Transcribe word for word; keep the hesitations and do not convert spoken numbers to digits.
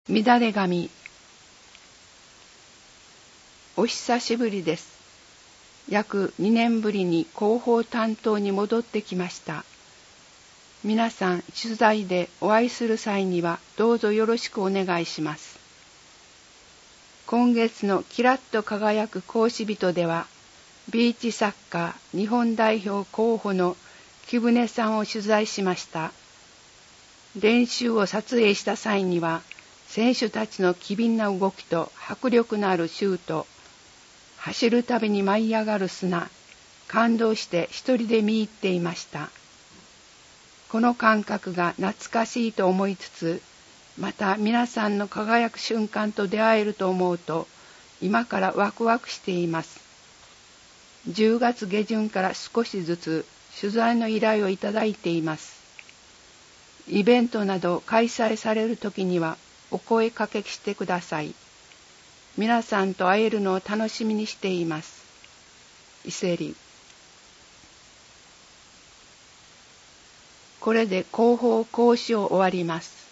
乱れ髪。お久しぶりです。約にねんぶりに広報担当に戻ってきました。皆さん取材でお会いする際にはどうぞよろしくお願いします。今月のキラッと輝く講師人では、ビーチサッカー日本代表候補の木舟さんを取材しました。練習を撮影した際には、選手たちの機敏な動きと迫力のあるシュート、走るたびに舞い上がる砂、感動して一人で見入っていました。この感覚が懐かしいと思いつつ、また皆さんの輝く瞬間と出会えると思うと、今からワクワクしています。じゅうがつげじゅんから少しずつ取材の依頼をいただいています。イベントなど開催されるときにはお声かけしてください。皆さんと会えるのを楽しみにしています。伊勢里。これで広報講師を終わります。